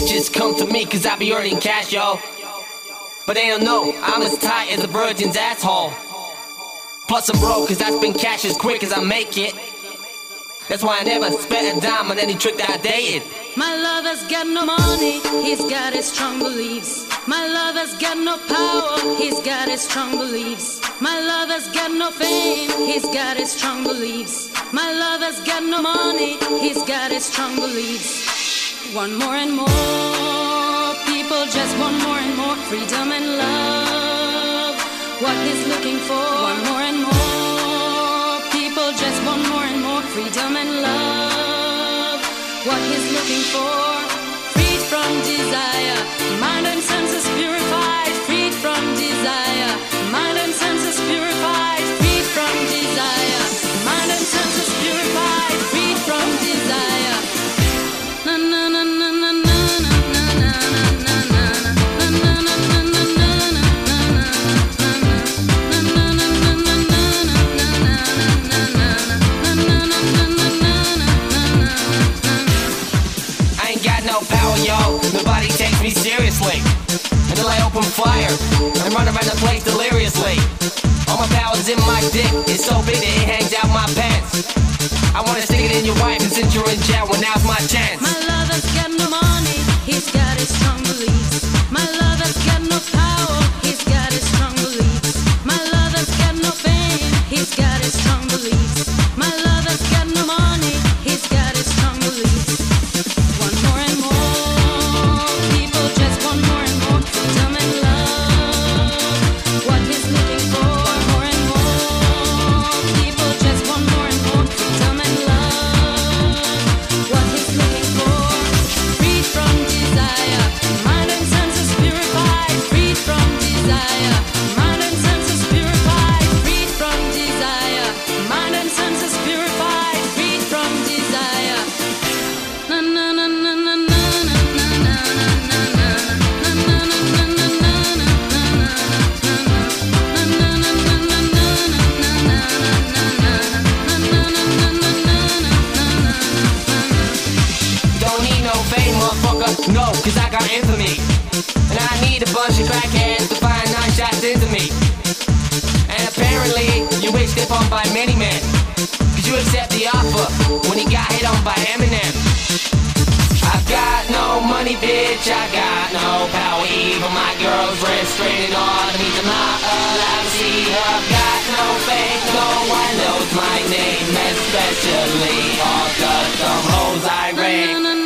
bitches come to me cause I be earning cash, yo. But they don't know I'm as tight as a virgin's asshole. Plus I'm broke cause I spend cash as quick as I make it. That's why I never spent a dime on any trick that I dated. My lover's got no money, he's got his strong beliefs. My lover's got no power, he's got his strong beliefs. My lover's got no fame, he's got his strong beliefs. My lover's got no money, he's got his strong beliefs. Want more and more, people just want more and more freedom and love. What he's looking for, want more and more, people just want more and more freedom and love. What he's looking for, freed from desire, mind and senses purified, freed from desire, mind and senses purified, freed from desire, mind and senses purified, freed from desire. Na na na na na na na na na na. Yo, nobody takes me seriously until I open fire and run around the place deliriously. All my power's in my dick, it's so big that it hangs out my pants. I wanna stick it in your wife and since you're in jail, well now's my chance. My lover's got no money, he's got his strong beliefs. My lover's got no power, he's got his strong beliefs. My lover's got no fame, he's got his strong beliefs. My lover's got no money, he's got his strong beliefs. Want more and more, people just want more and more freedom and love. What he's looking for, want more and more, people just want more and more freedom and love. What he's looking for, freed from desire, mind and senses purified, freed from desire, mind and senses purified, freed from desire, mind and senses purified, freed from desire. Na na na na na na. No, cause I got infamy. And I need a bunch of crackheads to fire 9 shots into me. And apparently, you wish it on by many men. Cause you accept the offer when he got hit on by Eminem. I've got no money, bitch, I got no power. Even my girl's restraining order means I'm not allowed to see her. I've got no fame, no one knows my name, especially all the dumb hoes I rape.